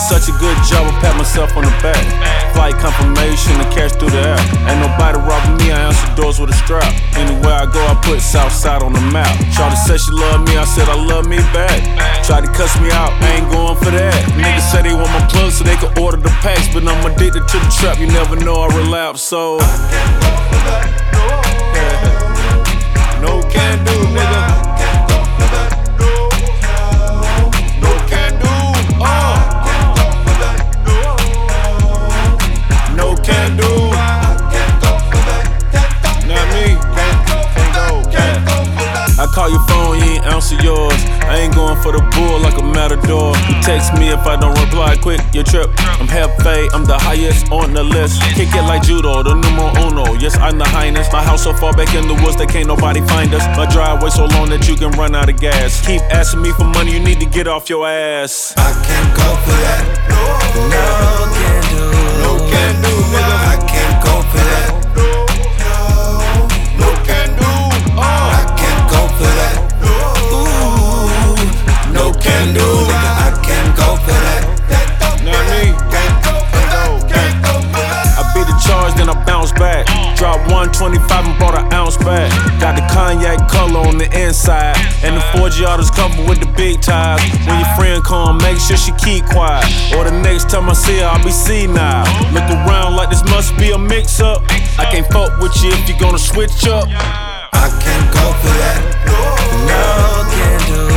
such a good job, I pat myself on the back. Flight confirmation, the cash through the app. Ain't nobody robbing me, I answer doors with a strap. Anywhere I go, I put Southside on the map. Shawty said she love me, I said I love me back. Tried to cuss me out, I ain't going for that. Niggas say they want my plug so they can order the packs, but I'm addicted to the trap, you never know I relapse, so I can't go for that, no can do, nigga. I call your phone, you ain't answer yours. I ain't going for the bull like a matador. You text me if I don't reply quick, you trip. I'm Hefe, I'm the highest on the list. Kick it like judo, the numero uno. Yes, I'm the highness. My house so far back in the woods that can't nobody find us. My driveway so long that you can run out of gas. Keep asking me for money, you need to get off your ass. I can't go for that. No can do. No can do, nigga. I can't go for that. Can do, nigga, I can't go for that. Not me. I beat the charge, then I bounce back. Drop 125 and bought an ounce back. Got the cognac color on the inside, and the 4G autos covered with the big ties. When your friend come, make sure she keep quiet, or the next time I see her, I'll be senile. Look around like this must be a mix-up. I can't fuck with you if you gonna switch up. I can't go for that. No can do.